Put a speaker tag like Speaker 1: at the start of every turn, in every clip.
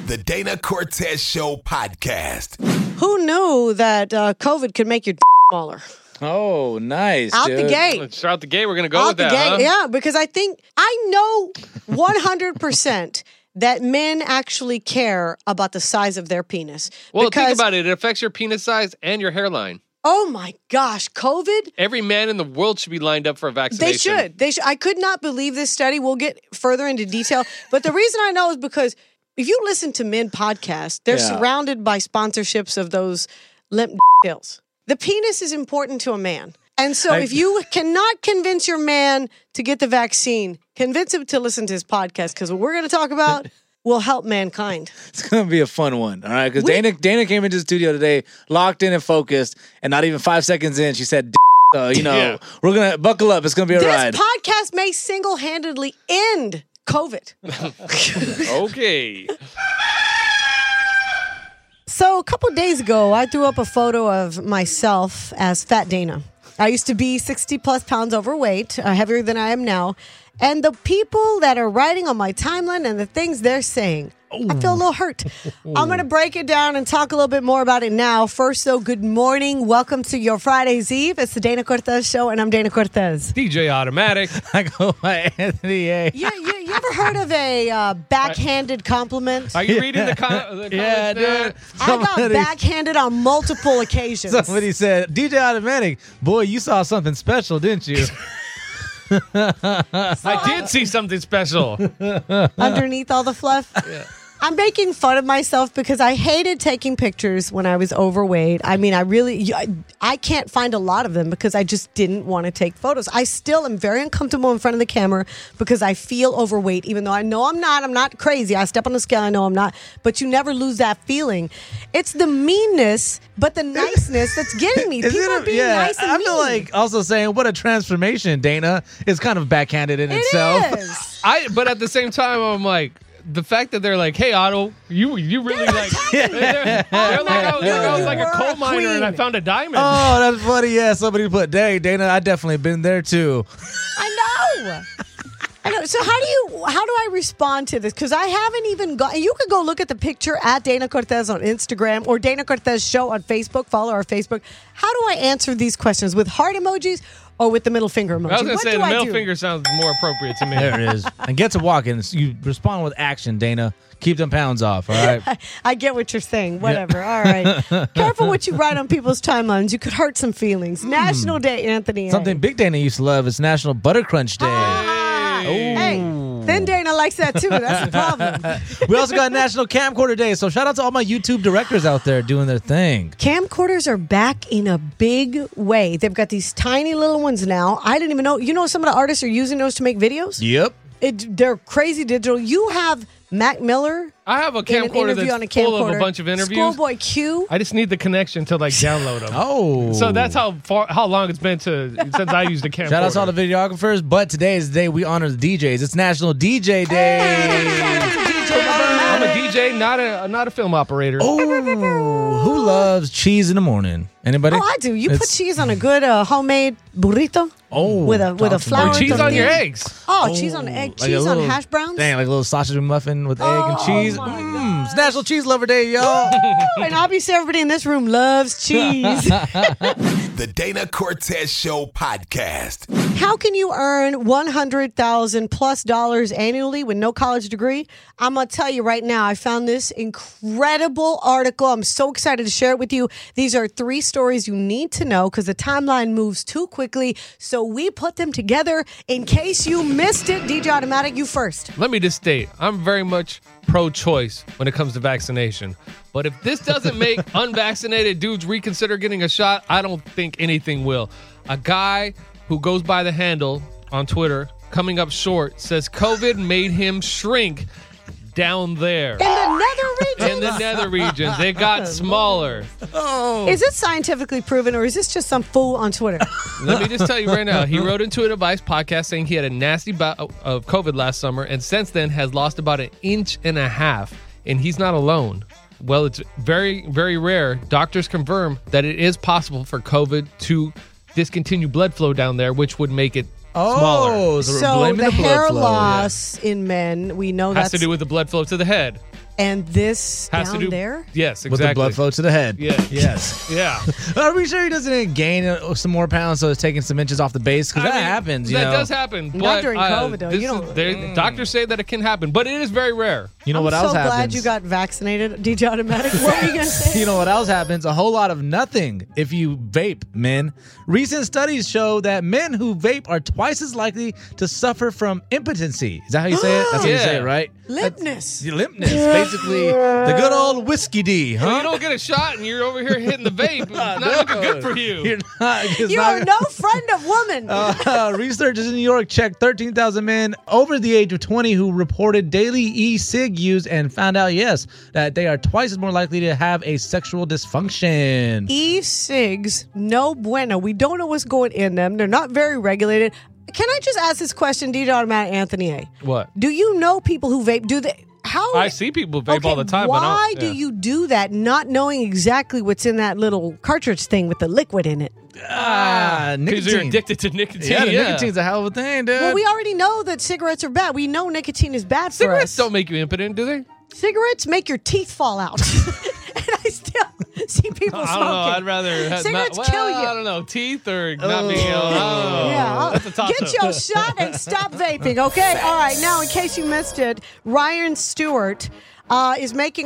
Speaker 1: The Dana Cortez Show podcast.
Speaker 2: Who knew that COVID could make your smaller?
Speaker 3: Oh, nice.
Speaker 2: Out the gate.
Speaker 4: Straight out the gate, we're going to go with that, huh?
Speaker 2: Yeah, because I know 100% that men actually care about the size of their penis.
Speaker 4: Well, think about it. It affects your penis size and your hairline.
Speaker 2: Oh my gosh, COVID?
Speaker 4: Every man in the world should be lined up for a vaccination.
Speaker 2: They should. I could not believe this study. We'll get further into detail. But the reason I know is because if you listen to men podcasts, they're surrounded by sponsorships of those limp pills. The penis is important to a man. And so if you cannot convince your man to get the vaccine, convince him to listen to his podcast, because what we're going to talk about will help mankind.
Speaker 3: It's going to be a fun one, all right? Because Dana came into the studio today, locked in and focused, and not even 5 seconds in, she said, we're going to buckle up. It's going to be a ride.
Speaker 2: This podcast may single-handedly end COVID.
Speaker 4: Okay.
Speaker 2: So a couple of days ago, I threw up a photo of myself as Fat Dana. I used to be 60-plus pounds overweight, heavier than I am now. And the people that are writing on my timeline and the things they're saying, I feel a little hurt. I'm going to break it down and talk a little bit more about it now. First, though, good morning. Welcome to your Friday's Eve. It's the Dana Cortez Show, and I'm Dana Cortez.
Speaker 4: DJ Automatic.
Speaker 3: I go by Anthony A.
Speaker 2: You ever heard of a backhanded compliment?
Speaker 4: Are you reading the comments?
Speaker 3: Yeah, dude.
Speaker 2: I got backhanded on multiple occasions.
Speaker 3: Somebody said, DJ Automatic, boy, you saw something special, didn't you?
Speaker 4: I did see something special.
Speaker 2: Underneath all the fluff?
Speaker 4: Yeah.
Speaker 2: I'm making fun of myself because I hated taking pictures when I was overweight. I mean, I can't find a lot of them because I just didn't want to take photos. I still am very uncomfortable in front of the camera because I feel overweight, even though I know I'm not. I'm not crazy. I step on the scale. I know I'm not. But you never lose that feeling. It's the meanness, but the niceness that's getting me. People are being nice and mean.
Speaker 3: I feel like also saying, what a transformation, Dana, is kind of backhanded in itself.
Speaker 2: It is.
Speaker 4: But at the same time, I'm like, the fact that they're like, hey, Otto, you really like... They're like, I was like a coal miner and I found a diamond.
Speaker 3: Oh, that's funny. Yeah, somebody put, dang, Dana, I definitely been there too.
Speaker 2: I know. So how do I respond to this? Because I haven't even you could go look at the picture at Dana Cortez on Instagram or Dana Cortez Show on Facebook. Follow our Facebook. How do I answer these questions? With heart emojis or with the middle finger emoji?
Speaker 4: I was going to say the middle finger sounds more appropriate to me.
Speaker 3: There it is. And get to walking. You respond with action, Dana. Keep them pounds off, all right?
Speaker 2: I get what you're saying. Whatever. Yeah. All right. Careful what you write on people's timelines. You could hurt some feelings. National Day, Anthony.
Speaker 3: Something Big Dana used to love is National Butter Crunch Day.
Speaker 2: Hey, Thin Dana likes that too. That's the problem.
Speaker 3: We also got National Camcorder Day, so shout out to all my YouTube directors out there doing their thing.
Speaker 2: Camcorders are back in a big way. They've got these tiny little ones now. I didn't even know. You know, some of the artists are using those to make videos?
Speaker 3: Yep.
Speaker 2: They're crazy digital. You have Mac Miller.
Speaker 4: I have a camcorder that's full of a bunch of interviews.
Speaker 2: Schoolboy Q.
Speaker 4: I just need the connection to download them.
Speaker 3: Oh.
Speaker 4: So that's how long it's been since I used a camcorder.
Speaker 3: Shout out to all the videographers, but today is the day we honor the DJs. It's National DJ Day.
Speaker 4: I'm a DJ, not a film operator.
Speaker 3: Oh, who loves cheese in the morning? Anybody?
Speaker 2: Oh, I do. You put cheese on a good homemade burrito.
Speaker 3: Oh,
Speaker 2: with a flour.
Speaker 4: Or cheese
Speaker 2: tortilla.
Speaker 4: on your eggs.
Speaker 2: Oh, cheese on egg, cheese on hash browns.
Speaker 3: Dang, like a little sausage muffin with egg and cheese. It's National Cheese Lover Day, y'all.
Speaker 2: And obviously everybody in this room loves cheese.
Speaker 1: The Dana Cortez Show podcast.
Speaker 2: How can you earn $100,000+ annually with no college degree? I'm going to tell you right now, I found this incredible article. I'm so excited to share it with you. These are 3 stories you need to know because the timeline moves too quickly. So we put them together in case you missed it. DJ Automatic, you first.
Speaker 4: Let me just state, I'm very much pro-choice when it comes to vaccination. But if this doesn't make unvaccinated dudes reconsider getting a shot, I don't think anything will. A guy who goes by the handle on Twitter, coming up short, says COVID made him shrink down there.
Speaker 2: In the nether regions?
Speaker 4: In the nether regions. They got smaller.
Speaker 3: Oh.
Speaker 2: Is it scientifically proven or is this just some fool on Twitter?
Speaker 4: Let me just tell you right now, he wrote into an advice podcast saying he had a nasty bout of COVID last summer and since then has lost about 1.5 inches. And he's not alone. Well, it's very, very rare. Doctors confirm that it is possible for COVID to discontinue blood flow down there, which would make it smaller.
Speaker 2: So the hair loss in men, we know
Speaker 4: has to do with the blood flow to the head.
Speaker 2: And this
Speaker 4: Has
Speaker 2: down
Speaker 4: to do
Speaker 2: there?
Speaker 4: Yes, exactly.
Speaker 3: With the blood flow to the head.
Speaker 4: Yeah.
Speaker 3: Yes.
Speaker 4: Yeah.
Speaker 3: Are we sure he doesn't gain some more pounds, so it's taking some inches off the base? Because that happens,
Speaker 4: That does happen.
Speaker 2: Not during COVID, though.
Speaker 4: Doctors say that it can happen, but it is very rare.
Speaker 3: You know what
Speaker 2: I'm
Speaker 3: else
Speaker 2: so
Speaker 3: happens?
Speaker 2: glad you got vaccinated, DJ Automatic. What were you going to say?
Speaker 3: You know what else happens? A whole lot of nothing if you vape, men. Recent studies show that men who vape are twice as likely to suffer from impotency. Is that how you say it? That's how you say it, right?
Speaker 2: Limpness.
Speaker 3: Limpness. Basically, the good old whiskey D, huh?
Speaker 4: Well, you don't get a shot and you're over here hitting the vape. It's not looking good for you.
Speaker 3: You're not. It's
Speaker 2: You
Speaker 3: not-
Speaker 2: are no friend of woman.
Speaker 3: Researchers in New York checked 13,000 men over the age of 20 who reported daily e-cig use and found out, yes, that they are twice as more likely to have a sexual dysfunction.
Speaker 2: E-cigs, no bueno. We don't know what's going in them. They're not very regulated. Can I just ask this question, DJ Automatic Anthony A?
Speaker 4: What?
Speaker 2: Do you know people who vape? Do they? How?
Speaker 4: I see people vape all the time.
Speaker 2: Why
Speaker 4: but I don't,
Speaker 2: do you do that, not knowing exactly what's in that little cartridge thing with the liquid in it?
Speaker 4: Because
Speaker 3: Nicotine.
Speaker 4: you're addicted to nicotine.
Speaker 3: Yeah, the nicotine's a hell of a thing, dude.
Speaker 2: Well, we already know that cigarettes are bad. We know nicotine is bad for
Speaker 4: Cigarettes
Speaker 2: us.
Speaker 4: don't make you impotent, do they?
Speaker 2: Cigarettes make your teeth fall out. And I still see people
Speaker 4: I
Speaker 2: smoking.
Speaker 4: don't know. I'd rather have
Speaker 2: Cigarettes
Speaker 4: not,
Speaker 2: kill you.
Speaker 4: I don't know. Teeth or not being able. I don't know.
Speaker 2: Yeah,
Speaker 4: That's a toss-up.
Speaker 2: get your shot and stop vaping, okay? All right, now in case you missed it, Ryan Stewart is making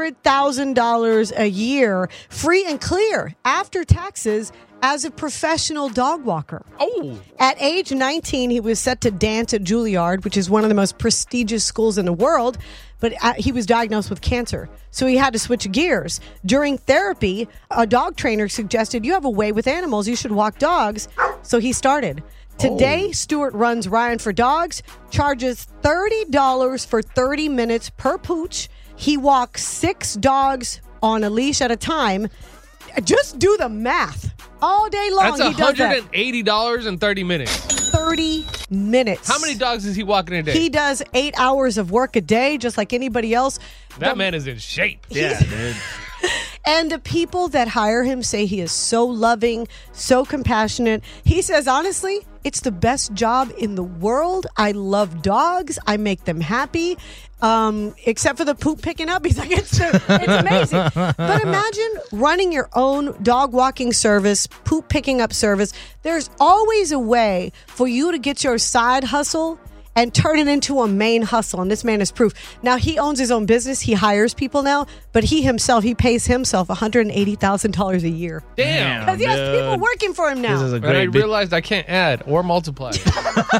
Speaker 2: $100,000 a year, free and clear after taxes, as a professional dog walker.
Speaker 4: Oh.
Speaker 2: At age 19, he was set to dance at Juilliard, which is one of the most prestigious schools in the world, but he was diagnosed with cancer. So he had to switch gears. During therapy, a dog trainer suggested, you have a way with animals, you should walk dogs. So he started. Today, Stewart runs Ryan for Dogs, charges $30 for 30 minutes per pooch. He walks 6 dogs on a leash at a time. Just do the math. All day long,
Speaker 4: That's
Speaker 2: he does that.
Speaker 4: $180 in 30 minutes.
Speaker 2: 30 minutes.
Speaker 4: How many dogs is he walking a day?
Speaker 2: He does 8 hours of work a day, just like anybody else.
Speaker 4: That man is in shape.
Speaker 3: Yeah, dude.
Speaker 2: And the people that hire him say he is so loving, so compassionate. He says, honestly, it's the best job in the world. I love dogs. I make them happy. Except for the poop picking up. He's like, it's amazing. But imagine running your own dog walking service, poop picking up service. There's always a way for you to get your side hustle and turn it into a main hustle. And this man is proof. Now, he owns his own business. He hires people now, but he pays himself $180,000 a year.
Speaker 4: Damn.
Speaker 2: Because he has people working for him now.
Speaker 3: This is a
Speaker 4: And I
Speaker 3: great big-
Speaker 4: realized I can't add or multiply. It's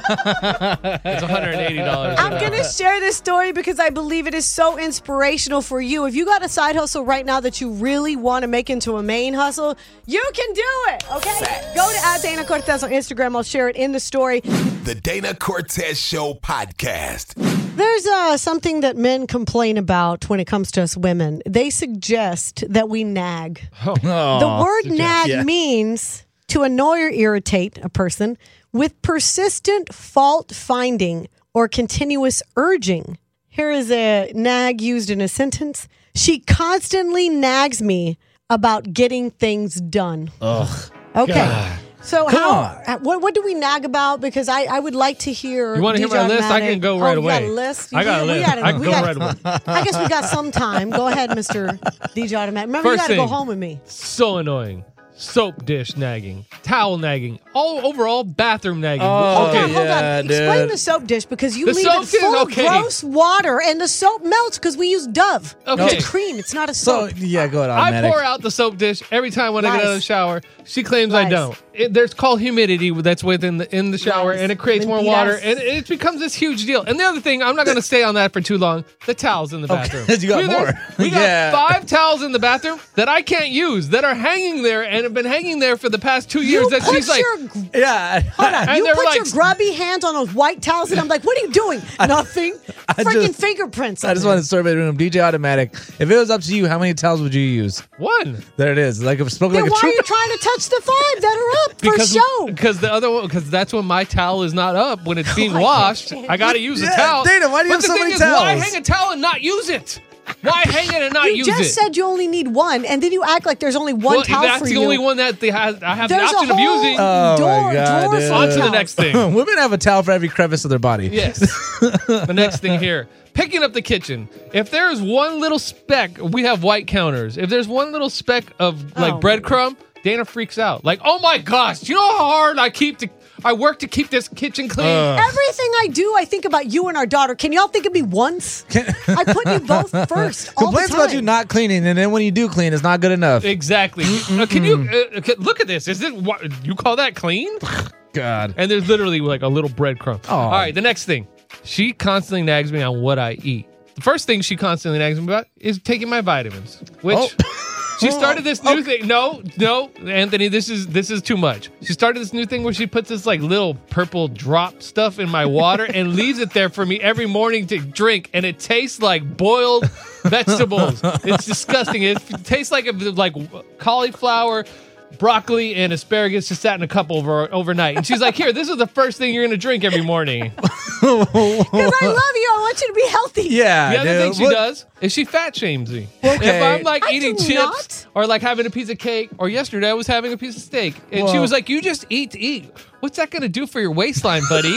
Speaker 4: $180.
Speaker 2: I'm going to share this story because I believe it is so inspirational for you. If you got a side hustle right now that you really want to make into a main hustle, you can do it, okay? Go to @Dana Cortez on Instagram. I'll share it in the story.
Speaker 1: The Dana Cortez Show podcast.
Speaker 2: There's something that men complain about when it comes to us women. They suggest that we nag. The word nag means to annoy or irritate a person with persistent fault finding or continuous urging. Here is a nag used in a sentence. She constantly nags me about getting things done.
Speaker 3: Ugh.
Speaker 2: Okay.
Speaker 3: God.
Speaker 2: So what do we nag about? Because I would like to hear.
Speaker 4: You want to hear
Speaker 2: DJ
Speaker 4: my list? I
Speaker 2: Automatic.
Speaker 4: can go right
Speaker 2: You
Speaker 4: away.
Speaker 2: got a list?
Speaker 4: I got a list. I can go right away.
Speaker 2: I guess we got some time. Go ahead, Mr. DJ Automatic. Remember,
Speaker 4: First
Speaker 2: you got to go
Speaker 4: thing.
Speaker 2: home with me.
Speaker 4: So annoying. Soap dish nagging, towel nagging, overall bathroom nagging.
Speaker 2: Hold
Speaker 3: Okay.
Speaker 2: on.
Speaker 3: Yeah,
Speaker 2: Explain
Speaker 3: dude.
Speaker 2: the soap dish because you
Speaker 4: The
Speaker 2: leave
Speaker 4: soap
Speaker 2: it full
Speaker 4: dish,
Speaker 2: of
Speaker 4: okay.
Speaker 2: gross water and the soap melts because we use Dove.
Speaker 4: Okay.
Speaker 2: It's a cream. It's not a
Speaker 3: So,
Speaker 2: soap.
Speaker 3: yeah, go ahead,
Speaker 4: I
Speaker 3: automatic.
Speaker 4: pour out the soap dish every time when I get out of the
Speaker 2: Lies.
Speaker 4: shower. She claims I
Speaker 2: Lies.
Speaker 4: don't. There's called humidity that's within in the shower,
Speaker 2: Lies.
Speaker 4: and it creates more
Speaker 2: Mentiras.
Speaker 4: water, and it becomes this huge deal. And the other thing, I'm not going to stay on that for too long. The towels in the bathroom.
Speaker 3: You got more.
Speaker 4: We got
Speaker 3: Yeah.
Speaker 4: 5 towels in the bathroom that I can't use that are hanging there and have been hanging there for the past 2 years.
Speaker 2: You
Speaker 4: That
Speaker 2: put
Speaker 4: she's like,
Speaker 2: your
Speaker 3: Yeah.
Speaker 4: and
Speaker 2: you
Speaker 4: they're
Speaker 2: put
Speaker 4: like,
Speaker 2: your grubby hands on those white towels, and I'm like, what are you doing? Nothing. Freaking
Speaker 3: just-
Speaker 2: fingerprints.
Speaker 3: I just want to survey the room. DJ Automatic. If it was up to you, how many towels would you use?
Speaker 4: one.
Speaker 3: There it is. Like, spoken
Speaker 2: Then
Speaker 3: like a
Speaker 2: why are you
Speaker 3: trooper.
Speaker 2: trying to touch the 5 that are up for show?
Speaker 4: Because the other one, because that's when my towel is not up when it's being washed. I got to use a
Speaker 3: Yeah,
Speaker 4: towel.
Speaker 3: Dana, why do you
Speaker 4: But
Speaker 3: have so
Speaker 4: the thing
Speaker 3: many
Speaker 4: is, why
Speaker 3: towels?
Speaker 4: hang a towel and not use it? Why hang it and not
Speaker 2: You
Speaker 4: use
Speaker 2: just
Speaker 4: it?
Speaker 2: said you only need one, and then you act like there's only one
Speaker 4: Well,
Speaker 2: towel
Speaker 4: that's
Speaker 2: for
Speaker 4: the
Speaker 2: you.
Speaker 4: only one that I have
Speaker 2: There's
Speaker 4: the option
Speaker 2: a
Speaker 4: of
Speaker 2: whole
Speaker 4: using.
Speaker 3: Oh,
Speaker 2: drawer,
Speaker 3: my God,
Speaker 2: drawer
Speaker 3: dude.
Speaker 2: full
Speaker 4: On
Speaker 2: of
Speaker 4: to the
Speaker 2: towels.
Speaker 4: next thing.
Speaker 3: Women have a towel for every crevice of their body.
Speaker 4: Yes. The next thing here. Picking up the kitchen. If there's one little speck, we have white counters. If there's one little speck of like
Speaker 2: Oh.
Speaker 4: breadcrumb, Dana freaks out. Like, oh my gosh, do you know how hard I work to keep this kitchen clean?
Speaker 2: Everything I do, I think about you and our daughter. Can y'all think of me once? I put you both first. All
Speaker 3: Complaints
Speaker 2: the time.
Speaker 3: about you not cleaning, and then when you do clean, it's not good enough.
Speaker 4: Exactly. Can you look at this? Is it what you call that clean?
Speaker 3: God.
Speaker 4: And there's literally like a little breadcrumb.
Speaker 3: Oh.
Speaker 4: All right, the next thing. She constantly nags me on what I eat. The first thing she constantly nags me about is taking my vitamins, which she started this new thing. No, Anthony, this is too much. She started this new thing where she puts this like little purple drop stuff in my water and leaves it there for me every morning to drink, and it tastes like boiled vegetables. It's disgusting. It tastes like cauliflower, broccoli, and asparagus just sat in a cup overnight. And she's like, "Here, this is the first thing you're gonna drink every morning."
Speaker 2: Because I love you. I want you to be healthy.
Speaker 3: Yeah,
Speaker 4: The other
Speaker 3: dude.
Speaker 4: thing she does is she fat shames me.
Speaker 3: Okay.
Speaker 4: If I'm like
Speaker 2: I
Speaker 4: eating
Speaker 2: do
Speaker 4: chips
Speaker 2: not.
Speaker 4: or like having a piece of cake, or yesterday I was having a piece of steak, and she
Speaker 3: Whoa.
Speaker 4: was like, "You just eat to eat. What's that going to do for your waistline, buddy?"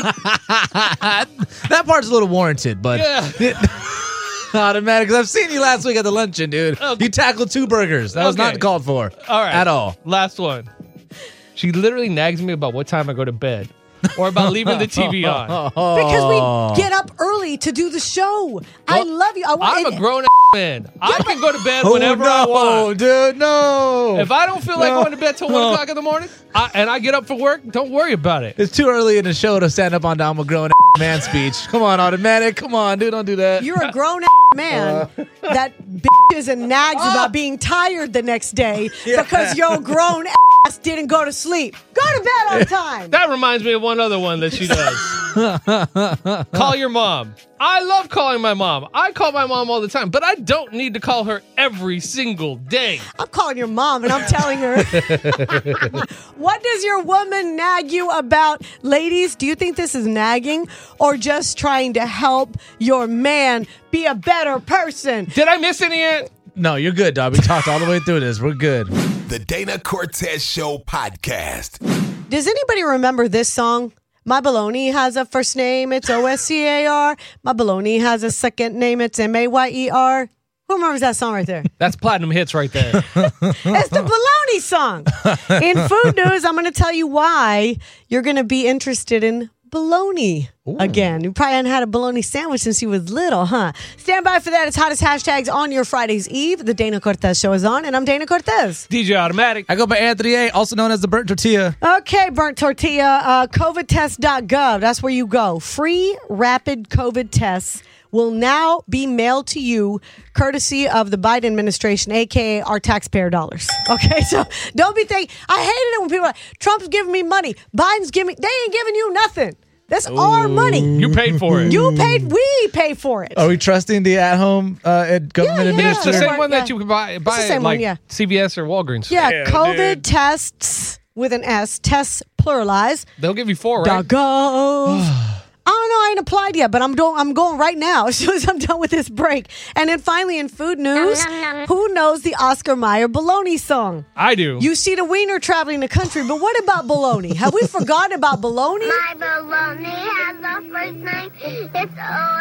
Speaker 3: That part's a little warranted, but
Speaker 4: Yeah.
Speaker 3: automatic. Because I've seen you last week at the luncheon, dude.
Speaker 4: Okay.
Speaker 3: You tackled 2 burgers. That was
Speaker 4: Okay.
Speaker 3: not called for.
Speaker 4: All right.
Speaker 3: At all.
Speaker 4: Last one. She literally nags me about what time I go to bed or about leaving the TV on.
Speaker 2: Because we get up early to do the show. I love you.
Speaker 4: I'm a grown man. I can go to bed
Speaker 3: Oh,
Speaker 4: whenever I want.
Speaker 3: dude, no.
Speaker 4: If I don't feel like going to bed till 1 o'clock in the morning and I get up for work, don't worry about it.
Speaker 3: It's too early in the show to stand up on I'm a grown man speech. Come on, automatic. Come on, dude, don't do that.
Speaker 2: You're a grown man that bitches and nags about being tired the next day because your grown ass didn't go to sleep. Go to bed on time.
Speaker 4: That reminds me of one other one that she does. Call your mom. I love calling my mom. I call my mom all the time, but I don't need to call her every single day.
Speaker 2: I'm calling your mom and I'm telling her. What does your woman nag you about? Ladies, do you think this is nagging or just trying to help your man be a better person?
Speaker 4: Did I miss any yet?
Speaker 3: No, you're good, dog. We talked all the way through this. We're good.
Speaker 1: The Dana Cortez Show podcast.
Speaker 2: Does anybody remember this song? My baloney has a first name, it's OSCAR. My baloney has a second name, it's MAYER. Who remembers that song right there?
Speaker 4: That's platinum hits right there.
Speaker 2: It's the baloney song. In food news, I'm going to tell you why you're going to be interested in bologna again. You probably hadn't had a bologna sandwich since you was little, huh? Stand by for that. It's hottest hashtags on your Friday's Eve. The Dana Cortez Show is on, and I'm Dana Cortez.
Speaker 4: DJ Automatic.
Speaker 3: I go by Anthony A., also known as the Burnt Tortilla.
Speaker 2: Okay, burnt tortilla, covidtest.gov. That's where you go. Free rapid COVID tests will now be mailed to you courtesy of the Biden administration, a.k.a. our taxpayer dollars. Okay, so don't be thinking, I hated it when people are like, Trump's giving me money. Biden's giving me, they ain't giving you nothing. That's our money.
Speaker 4: You paid for it.
Speaker 2: You paid, we pay for it.
Speaker 3: Are we trusting the at-home government
Speaker 2: yeah.
Speaker 4: Yeah, it's the
Speaker 3: administrator?
Speaker 4: same one that you can buy
Speaker 2: the same
Speaker 4: at
Speaker 2: one,
Speaker 4: like
Speaker 2: yeah.
Speaker 4: CVS or Walgreens.
Speaker 2: Yeah, COVID tests with an S, tests pluralized.
Speaker 4: They'll give you 4, right?
Speaker 2: .gov. I don't know. I ain't applied yet, but I'm going right now as soon as I'm done with this break. And then finally in food news, who knows the Oscar Mayer bologna song?
Speaker 4: I do.
Speaker 2: You see the wiener traveling the country, but what about bologna? Have we forgotten about bologna?
Speaker 5: My baloney has a first name. It's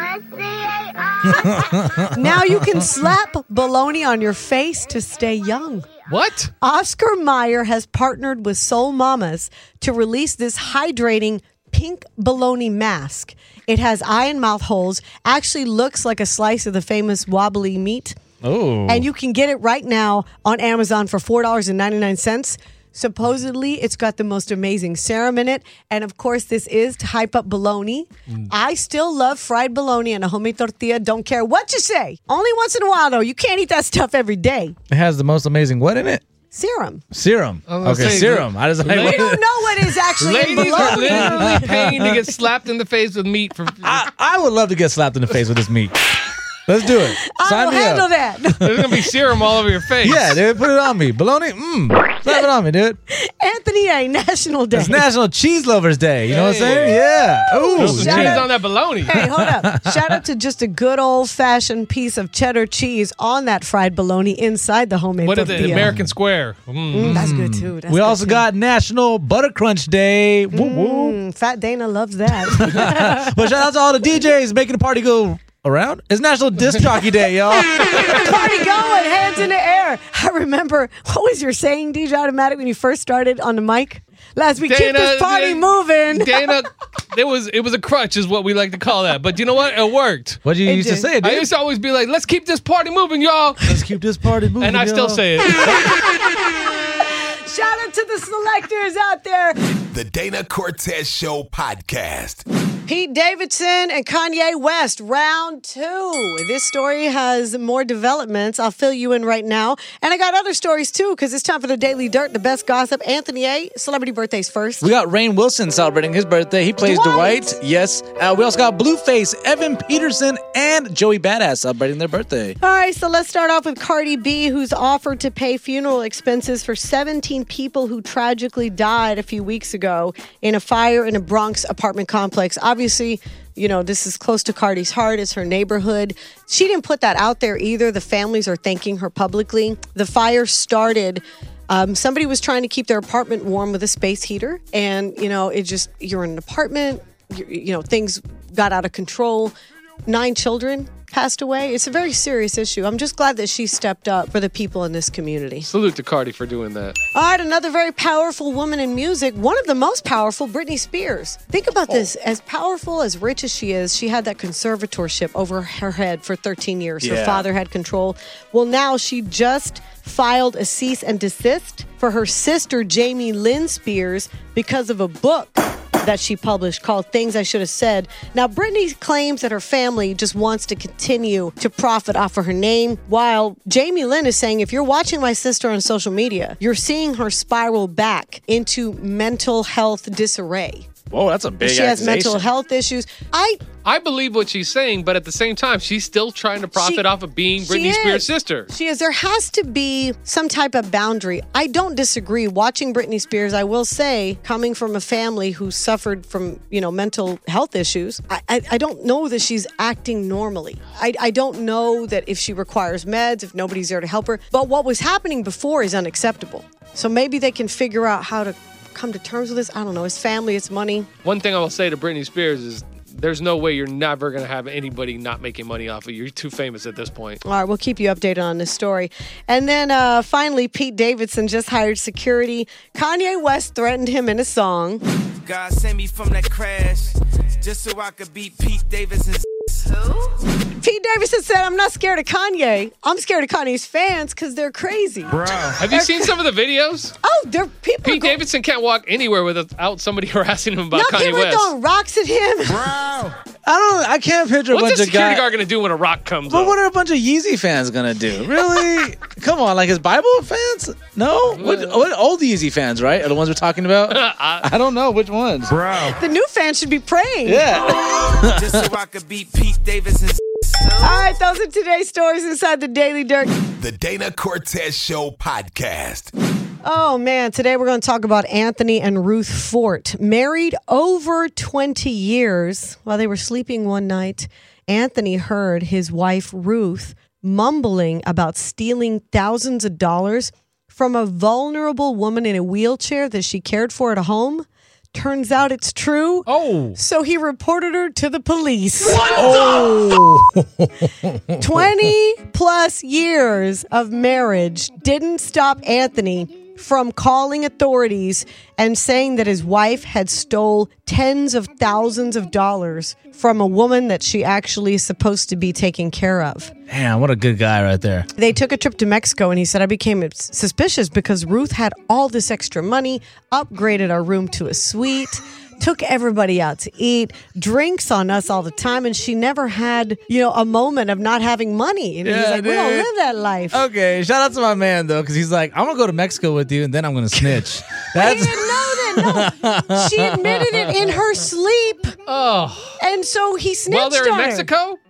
Speaker 5: OSCAR.
Speaker 2: Now you can slap bologna on your face to stay young.
Speaker 4: What?
Speaker 2: Oscar Mayer has partnered with Soul Mamas to release this hydrating pink bologna mask. It has eye and mouth holes, actually looks like a slice of the famous wobbly meat.
Speaker 3: Oh.
Speaker 2: And you can get it right now on Amazon for $4.99. Supposedly, it's got the most amazing serum in it. And of course, this is to hype up bologna. I still love fried bologna and a homemade tortilla. Don't care what you say. Only once in a while, though. You can't eat that stuff every day.
Speaker 3: It has the most amazing what in it?
Speaker 2: Serum.
Speaker 3: Serum.
Speaker 4: I was
Speaker 3: Okay,
Speaker 4: gonna say,
Speaker 3: serum. I just
Speaker 2: We don't know what is actually in
Speaker 4: Ladies are
Speaker 2: bologna.
Speaker 4: literally paying to get slapped in the face with meat for.
Speaker 3: I would love to get slapped in the face with this meat. Let's do it. Sign
Speaker 2: I'll
Speaker 3: me
Speaker 2: handle
Speaker 3: up.
Speaker 2: that.
Speaker 4: There's gonna be serum all over your face.
Speaker 3: Yeah, dude, put it on me. Bologna, slap it on me, dude.
Speaker 2: Anthony A. National Day.
Speaker 3: It's National Cheese Lovers Day. You know what I'm saying? Yeah. Ooh,
Speaker 4: Throw some
Speaker 2: Shout
Speaker 4: cheese
Speaker 2: out-
Speaker 4: on that bologna.
Speaker 2: Hey, hold up. Shout out to just a good old-fashioned piece of cheddar cheese on that fried bologna inside the homemade
Speaker 4: What is
Speaker 2: tortilla.
Speaker 4: it? American Square.
Speaker 2: That's good, too. That's
Speaker 3: we
Speaker 2: good,
Speaker 3: also
Speaker 2: too.
Speaker 3: got National Butter Crunch Day. Woo woo.
Speaker 2: Fat Dana loves that.
Speaker 3: But shout out to all the DJs making the party go around. It's National Disc Jockey Day, y'all.
Speaker 2: Party going, hands in the air. I remember, what was your saying, DJ Automatic, when you first started on the mic? Let's keep this party moving.
Speaker 4: Dana, it was a crutch, is what we like to call that. But you know what? It worked.
Speaker 3: What you
Speaker 2: It
Speaker 3: used to
Speaker 2: did.
Speaker 3: say,
Speaker 4: I
Speaker 3: dude?
Speaker 4: used to always be like, "Let's keep this party moving, y'all,"
Speaker 3: Let's keep this party moving.
Speaker 4: and I still
Speaker 3: y'all.
Speaker 4: say it.
Speaker 2: Shout out to the selectors out there.
Speaker 1: The Dana Cortez Show podcast.
Speaker 2: Pete Davidson and Kanye West, round 2. This story has more developments. I'll fill you in right now. And I got other stories too, because it's time for the Daily Dirt, the best gossip. Anthony A., celebrity birthdays first.
Speaker 3: We got Rainn Wilson celebrating his birthday. He plays
Speaker 2: Dwight.
Speaker 3: Dwight. Yes. We also got Blueface, Evan Peterson, and Joey Badass celebrating their birthday.
Speaker 2: All right, so let's start off with Cardi B, who's offered to pay funeral expenses for 17 people who tragically died a few weeks ago in a fire in a Bronx apartment complex. Obviously, you know, this is close to Cardi's heart. It's her neighborhood. She didn't put that out there either. The families are thanking her publicly. The fire started. Somebody was trying to keep their apartment warm with a space heater. And, you know, you're in an apartment, you know, things got out of control. 9 children passed away. It's a very serious issue. I'm just glad that she stepped up for the people in this community.
Speaker 4: Salute to Cardi for doing that.
Speaker 2: All right, another very powerful woman in music, one of the most powerful, Britney Spears. Think about this. As powerful, as rich as she is, she had that conservatorship over her head for 13 years. Her
Speaker 3: Yeah.
Speaker 2: father had control. Well, now she just filed a cease and desist for her sister, Jamie Lynn Spears, because of a book that she published called Things I Should Have Said. Now, Britney claims that her family just wants to continue to profit off of her name, while Jamie Lynn is saying, if you're watching my sister on social media, you're seeing her spiral back into mental health disarray.
Speaker 3: Whoa, that's a big
Speaker 2: She has mental health issues.
Speaker 4: I believe what she's saying, but at the same time, she's still trying to profit off of being
Speaker 2: She
Speaker 4: Britney
Speaker 2: is.
Speaker 4: Spears' sister.
Speaker 2: She is. There has to be some type of boundary. I don't disagree. Watching Britney Spears, I will say, coming from a family who suffered from, you know, mental health issues, I don't know that she's acting normally. I don't know that if she requires meds, if nobody's there to help her. But what was happening before is unacceptable. So maybe they can figure out how to come to terms with this. I don't know. It's family, it's money.
Speaker 4: One thing I will say to Britney Spears is there's no way you're never going to have anybody not making money off of you. You're too famous at this point.
Speaker 2: All right, we'll keep you updated on this story. And then finally, Pete Davidson just hired security. Kanye West threatened him in a song.
Speaker 6: God sent me from that crash just so I could beat Pete Davidson's.
Speaker 2: Pete Davidson said, I'm not scared of Kanye. I'm scared of Kanye's fans because they're crazy.
Speaker 4: Have you seen some of the videos?
Speaker 2: Oh, they're people.
Speaker 4: Pete Davidson can't walk anywhere without somebody harassing him about
Speaker 2: Now
Speaker 4: Kanye
Speaker 2: people are
Speaker 4: West.
Speaker 2: throwing rocks at him.
Speaker 3: I can't picture a
Speaker 4: What's
Speaker 3: bunch
Speaker 4: a
Speaker 3: of
Speaker 4: security
Speaker 3: guys.
Speaker 4: guard going to do when a rock comes
Speaker 3: But
Speaker 4: up?
Speaker 3: what are a bunch of Yeezy fans gonna do? Really? Come on, like his Bible fans? No? What old Yeezy fans, right? Are the ones we're talking about? I don't know which ones.
Speaker 2: The new fans should be praying.
Speaker 3: Yeah.
Speaker 6: Just so I could beat Pete Davidson's.
Speaker 2: All right, those are today's stories inside the Daily Dirt.
Speaker 1: The Dana Cortez Show podcast.
Speaker 2: Oh, man. Today we're going to talk about Anthony and Ruth Fort. Married over 20 years. While they were sleeping one night, Anthony heard his wife, Ruth, mumbling about stealing thousands of dollars from a vulnerable woman in a wheelchair that she cared for at home. Turns out it's true.
Speaker 4: Oh.
Speaker 2: So he reported her to the police.
Speaker 3: Oh.
Speaker 2: 20 plus years of marriage didn't stop Anthony from calling authorities and saying that his wife had stole tens of thousands of dollars from a woman that she actually is supposed to be taking care of.
Speaker 3: Damn, what a good guy right there.
Speaker 2: They took a trip to Mexico, and he said, I became suspicious because Ruth had all this extra money, upgraded our room to a suite, took everybody out to eat, drinks on us all the time, and she never had, you know, a moment of not having money. And he's
Speaker 3: Yeah,
Speaker 2: like, we don't
Speaker 3: dude.
Speaker 2: live that life.
Speaker 3: Okay, shout out to my man though, because he's like, I'm gonna go to Mexico with you, and then I'm gonna snitch.
Speaker 2: He
Speaker 3: That's
Speaker 2: didn't know that. No, she admitted it in her sleep,
Speaker 4: Oh.
Speaker 2: and so he snitched
Speaker 4: While they're in
Speaker 2: on her.
Speaker 4: Mexico?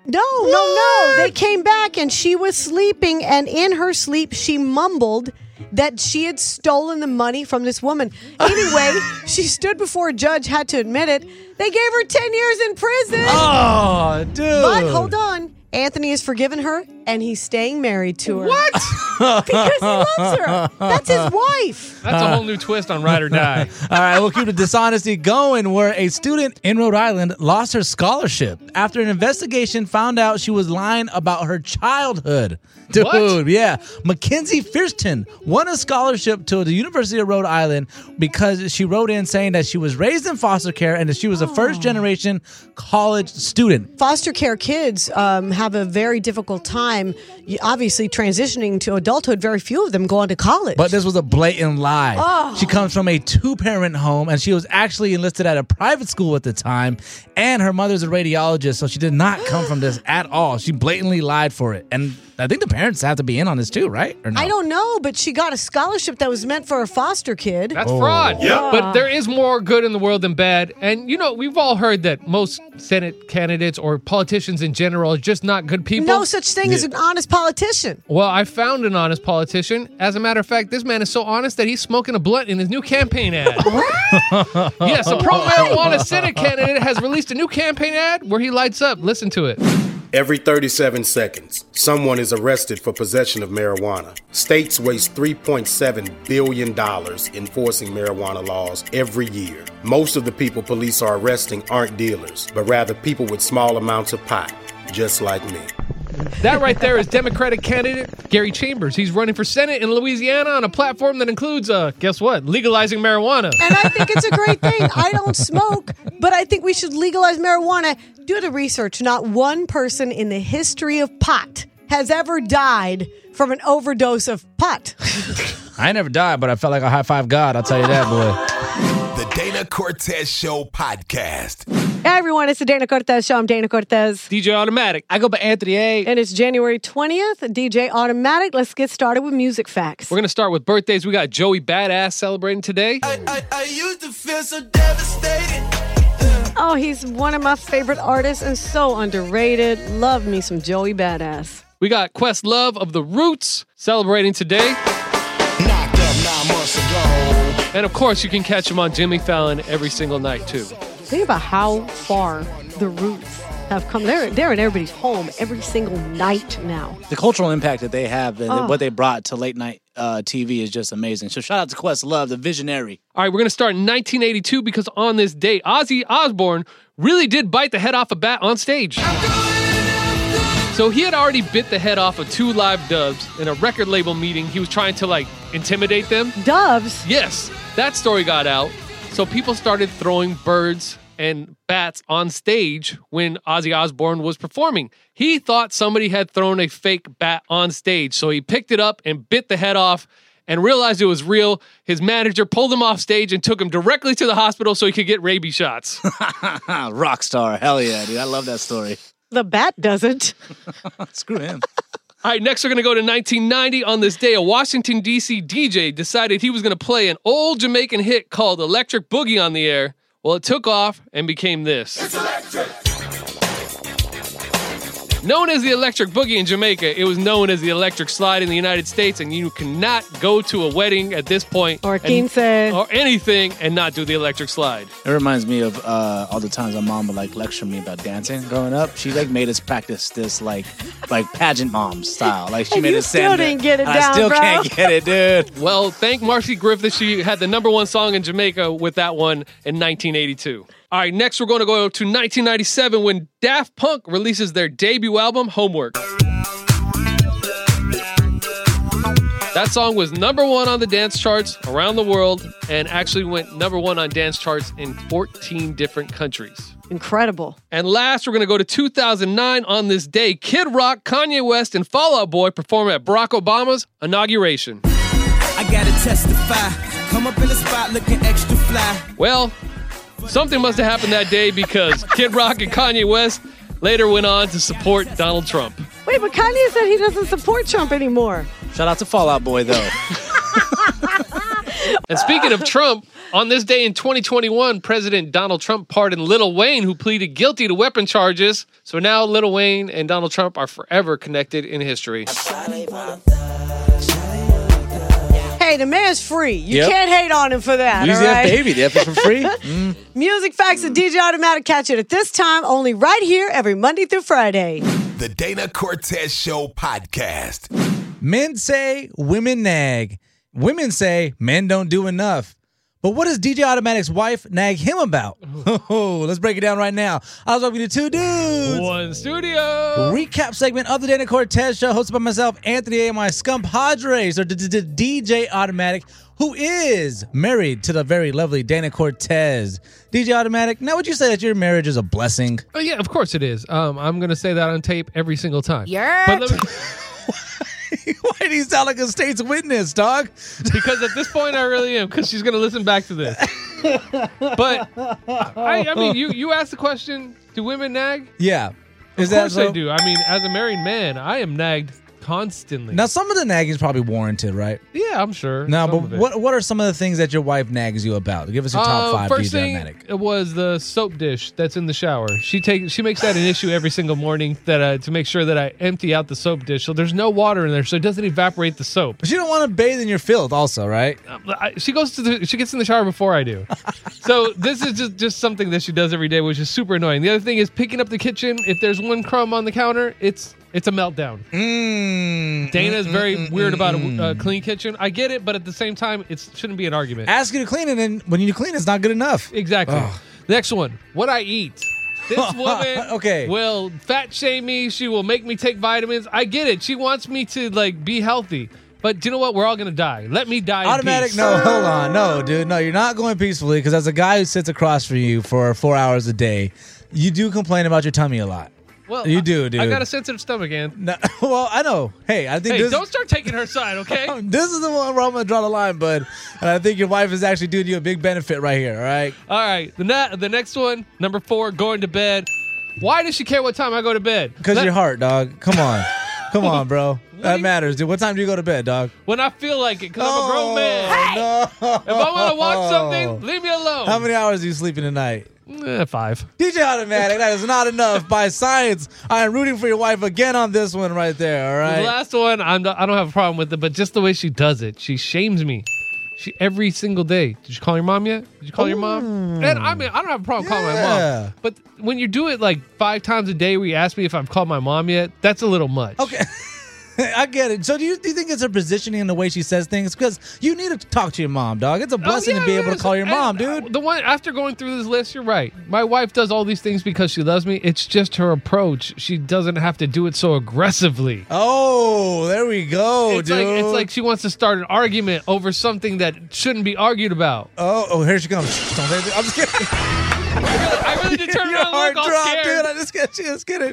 Speaker 2: No. They came back and she was sleeping, and in her sleep, she mumbled that she had stolen the money from this woman. Anyway, she stood before a judge, had to admit it. They gave her 10 years in prison.
Speaker 3: Oh, dude.
Speaker 2: But hold on. Anthony has forgiven her, and he's staying married to her.
Speaker 4: What?
Speaker 2: Because he loves her. That's his wife.
Speaker 4: That's a whole new twist on Ride or Die.
Speaker 3: All right, we'll keep the dishonesty going, where a student in Rhode Island lost her scholarship after an investigation found out she was lying about her childhood. Dude,
Speaker 4: What?
Speaker 3: Yeah. Mackenzie Firston won a scholarship to the University of Rhode Island because she wrote in saying that she was raised in foster care and that she was a first-generation college student.
Speaker 2: Foster care kids have a very difficult time, obviously, transitioning to adulthood. Very few of them go on to college.
Speaker 3: But this was a blatant lie. She comes from a 2-parent home, and she was actually enlisted at a private school at the time, and her mother's a radiologist, so she did not come from this at all. She blatantly lied for it. And I think the parents have to be in on this too, right? Or no?
Speaker 2: I don't know, but she got a scholarship that was meant for a foster kid.
Speaker 4: That's fraud. But there is more good in the world than bad. And, we've all heard that most Senate candidates or politicians in general are just not good people.
Speaker 2: No such thing as an honest politician.
Speaker 4: Well, I found an honest politician. As a matter of fact, this man is so honest that he's smoking a blunt in his new campaign ad. Yes, a pro-marijuana Senate candidate has released a new campaign ad where he lights up. Listen to it.
Speaker 7: Every 37 seconds, someone is arrested for possession of marijuana. States waste $3.7 billion enforcing marijuana laws every year. Most of the people police are arresting aren't dealers, but rather people with small amounts of pot, just like me.
Speaker 4: That right there is Democratic candidate Gary Chambers. He's running for Senate in Louisiana on a platform that includes, guess what, legalizing marijuana.
Speaker 2: And I think it's a great thing. I don't smoke, but I think we should legalize marijuana. Do the research. Not one person in the history of pot has ever died from an overdose of pot.
Speaker 3: I ain't never died, but I felt like a high-five God. I'll tell you that, boy.
Speaker 1: The Dana Cortez Show podcast.
Speaker 2: Hey everyone, it's the Dana Cortez Show. I'm Dana Cortez.
Speaker 4: DJ Automatic.
Speaker 3: I go by Anthony A.
Speaker 2: And it's January 20th, DJ Automatic. Let's get started with music facts.
Speaker 4: We're going to start with birthdays. We got Joey Badass celebrating today.
Speaker 6: I used to feel so devastated.
Speaker 2: Oh, he's one of my favorite artists and so underrated. Love me some Joey Badass.
Speaker 4: We got Questlove of The Roots celebrating today.
Speaker 1: Knocked up 9 months ago.
Speaker 4: And of course, you can catch him on Jimmy Fallon every single night, too.
Speaker 2: Think about how far The Roots have come. They're in everybody's home every single night now.
Speaker 8: The cultural impact that they have and what they brought to late night TV is just amazing. So shout out to Questlove, the visionary.
Speaker 4: All right, we're going to start in 1982 because on this date, Ozzy Osbourne really did bite the head off a bat on stage. So he had already bit the head off of 2 live doves in a record label meeting. He was trying to, intimidate them.
Speaker 2: Doves?
Speaker 4: Yes, that story got out. So people started throwing birds and bats on stage when Ozzy Osbourne was performing. He thought somebody had thrown a fake bat on stage, so he picked it up and bit the head off and realized it was real. His manager pulled him off stage and took him directly to the hospital so he could get rabies shots.
Speaker 8: Rock star. Hell yeah, dude. I love that story.
Speaker 2: The bat doesn't.
Speaker 8: Screw him.
Speaker 4: All right, next we're going to go to 1990. On this day, a Washington, D.C. DJ decided he was going to play an old Jamaican hit called Electric Boogie on the air. Well, it took off and became this. It's electric. Known as the Electric Boogie in Jamaica, it was known as the Electric Slide in the United States, and you cannot go to a wedding at this point
Speaker 2: Or quince.
Speaker 4: or anything and not do the Electric Slide.
Speaker 8: It reminds me of all the times my mom would lecture me about dancing growing up. She made us practice this like pageant mom style. She
Speaker 2: And
Speaker 8: made
Speaker 2: you
Speaker 8: us
Speaker 2: still
Speaker 8: stand
Speaker 2: didn't get it
Speaker 8: I
Speaker 2: down,
Speaker 8: still
Speaker 2: bro.
Speaker 8: can't get it, dude.
Speaker 4: Well, thank Marcy Griffith. She had the #1 song in Jamaica with that one in 1982. All right, next we're going to go to 1997 when Daft Punk releases their debut album, Homework. That song was #1 on the dance charts around the world and actually went #1 on dance charts in 14 different countries.
Speaker 2: Incredible.
Speaker 4: And last, we're going to go to 2009 on this day. Kid Rock, Kanye West, and Fall Out Boy perform at Barack Obama's inauguration.
Speaker 6: I gotta testify. Come up in the spot looking extra fly.
Speaker 4: Well, something must have happened that day because Kid Rock and Kanye West later went on to support Donald Trump.
Speaker 2: Wait, but Kanye said he doesn't support Trump anymore.
Speaker 8: Shout out to Fall Out Boy, though.
Speaker 4: And speaking of Trump, on this day in 2021, President Donald Trump pardoned Lil Wayne, who pleaded guilty to weapon charges. So now Lil Wayne and Donald Trump are forever connected in history.
Speaker 2: Hey, the man's free. You
Speaker 8: Yep.
Speaker 2: can't hate on him for that.
Speaker 8: Easy
Speaker 2: all right?
Speaker 8: baby. That's for free.
Speaker 2: Music Facts and DJ Automatic, catch it at this time, only right here every Monday through Friday.
Speaker 1: The Dana Cortez Show podcast.
Speaker 3: Men say women nag. Women say men don't do enough. But what does DJ Automatic's wife nag him about? Oh, let's break it down right now. I was talking to two dudes.
Speaker 4: One studio.
Speaker 3: Recap segment of the Dana Cortez Show, hosted by myself, Anthony A. and my scum Padres, or DJ Automatic, who is married to the very lovely Dana Cortez. DJ Automatic, now would you say that your marriage is a blessing?
Speaker 4: Oh, yeah, of course it is. I'm going to say that on tape every single time.
Speaker 2: Yeah.
Speaker 4: But let me,
Speaker 3: Why do you sound like a state's witness, dog?
Speaker 4: because at this point I really am, because she's going to listen back to this. But, I mean, you asked the question, do women nag?
Speaker 3: Yeah.
Speaker 4: Of course they do. I mean, as a married man, I am nagged constantly.
Speaker 3: Now, some of the nagging is probably warranted, right?
Speaker 4: Yeah, I'm sure.
Speaker 3: No,
Speaker 4: some
Speaker 3: but
Speaker 4: of it.
Speaker 3: what are some of the things that your wife nags you about? Give us your top five,
Speaker 4: First
Speaker 3: DJ
Speaker 4: thing
Speaker 3: Automatic.
Speaker 4: it was the soap dish that's in the shower. She makes that an issue every single morning that to make sure that I empty out the soap dish so there's no water in there so it doesn't evaporate the soap.
Speaker 3: But you don't want to bathe in your filth also, right?
Speaker 4: She gets in the shower before I do. So this is just something that she does every day, which is super annoying. The other thing is picking up the kitchen. If there's one crumb on the counter, it's a meltdown. Dana's very weird about a clean kitchen. I get it, but at the same time, it shouldn't be an argument.
Speaker 3: Ask you to clean it, and when you clean, it's not good enough.
Speaker 4: Exactly.
Speaker 3: Ugh.
Speaker 4: Next one, what I eat. This woman
Speaker 3: Okay.
Speaker 4: will fat shame me. She will make me take vitamins. I get it. She wants me to be healthy. But do you know what? We're all going to die. Let me die in
Speaker 3: Automatic,
Speaker 4: peace.
Speaker 3: no, hold on. No, dude, no, you're not going peacefully because as a guy who sits across from you for 4 hours a day, you do complain about your tummy a lot.
Speaker 4: Well,
Speaker 3: You do, dude.
Speaker 4: I got a sensitive stomach, Ann.
Speaker 3: No, well, I know. Hey, I think
Speaker 4: Hey,
Speaker 3: this,
Speaker 4: don't start taking her side, okay?
Speaker 3: this is the one where I'm going to draw the line, bud. And I think your wife is actually doing you a big benefit right here, all right?
Speaker 4: All right. The next one, number 4, going to bed. Why does she care what time I go to bed?
Speaker 3: Because your heart, dog. Come on. Come on, bro. That matters, dude. What time do you go to bed, dog?
Speaker 4: When I feel like it, because I'm a grown man.
Speaker 3: No.
Speaker 4: If I want to watch something, leave me alone.
Speaker 3: How many hours are you sleeping tonight?
Speaker 4: 5.
Speaker 3: DJ Automatic, that is not enough. By science, I am rooting for your wife again on this one right there, all
Speaker 4: The
Speaker 3: right?
Speaker 4: last one, I don't have a problem with it, but just the way she does it, she shames me. She every single day. Did you call your mom yet? Did you call your mom? And I mean, I don't have a problem calling my
Speaker 3: Yeah.
Speaker 4: mom. But when you do it 5 times a day where you ask me if I've called my mom yet, that's a little much.
Speaker 3: Okay. I get it. So do you think it's her positioning in the way she says things? Because you need to talk to your mom, dog. It's a blessing to be able to call your mom, dude.
Speaker 4: The one after going through this list, you're right. My wife does all these things because she loves me. It's just her approach. She doesn't have to do it so aggressively.
Speaker 3: Oh, there we go, dude.
Speaker 4: It's like she wants to start an argument over something that shouldn't be argued about.
Speaker 3: Oh, here she comes. I'm just kidding.
Speaker 4: I really did turn
Speaker 3: Your
Speaker 4: around and
Speaker 3: heart
Speaker 4: look all
Speaker 3: dropped,
Speaker 4: scared.
Speaker 3: dude. Just kidding.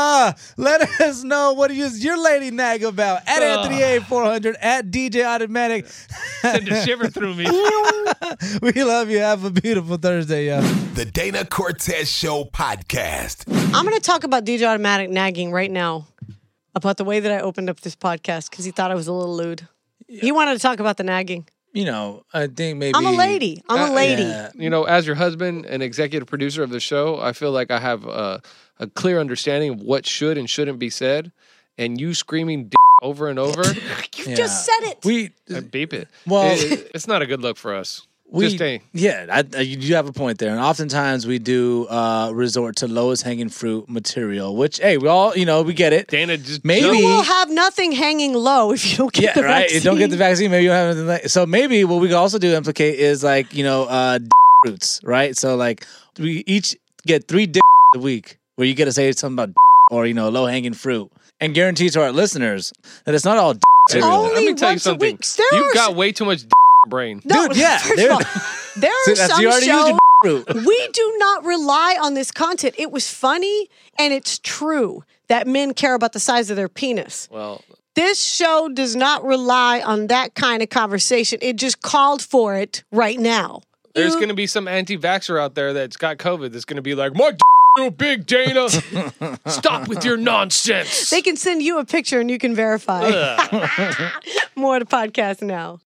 Speaker 3: Let us know what is your lady nag about at Anthony A 400 at DJ Automatic.
Speaker 4: Send a shiver through me.
Speaker 3: We love you. Have a beautiful Thursday, y'all.
Speaker 1: The Dana Cortez Show podcast.
Speaker 2: I'm going to talk about DJ Automatic nagging right now about the way that I opened up this podcast because he thought I was a little lewd. He wanted to talk about the nagging.
Speaker 8: You know, I think maybe
Speaker 2: I'm a lady. I'm a lady.
Speaker 8: yeah.
Speaker 4: You know, as your husband and executive producer of the show, I feel like I have a clear understanding of what should and shouldn't be said. And you screaming over and over,
Speaker 2: You just said it.
Speaker 4: I beep it.
Speaker 8: Well-
Speaker 4: It's not a good look for us.
Speaker 8: We,
Speaker 4: Just ain't.
Speaker 8: yeah, you do have a point there. And oftentimes we do resort to lowest hanging fruit material, which, hey, we all, we get it.
Speaker 4: Dana just
Speaker 8: Maybe-
Speaker 2: You
Speaker 8: Maybe-
Speaker 2: will have nothing hanging low if you don't get
Speaker 8: Yeah,
Speaker 2: the
Speaker 8: right.
Speaker 2: vaccine.
Speaker 8: You don't get the vaccine, maybe you don't have anything like. So maybe what we could also do implicate is fruits, right? So we each get 3 a week where you get to say something about or low hanging fruit, and guarantee to our listeners that it's not all cereal.
Speaker 2: Only
Speaker 4: Let me tell you
Speaker 2: once a
Speaker 4: something.
Speaker 2: week. There
Speaker 4: You've
Speaker 2: are
Speaker 4: got
Speaker 2: some-
Speaker 4: way too much brain.
Speaker 2: No,
Speaker 8: Dude, yeah,
Speaker 2: first
Speaker 8: there-
Speaker 2: of all, there are
Speaker 8: So
Speaker 2: some
Speaker 8: you already used
Speaker 2: shows
Speaker 8: your fruit.
Speaker 2: we do not rely on this content. It was funny and it's true that men care about the size of their penis.
Speaker 4: Well,
Speaker 2: This show does not rely on that kind of conversation. It just called for it right now.
Speaker 4: there's going to be some anti-vaxxer out there that's got COVID that's going to be like, my so big, Dana. Stop with your nonsense.
Speaker 2: They can send you a picture and you can verify. More to podcast now.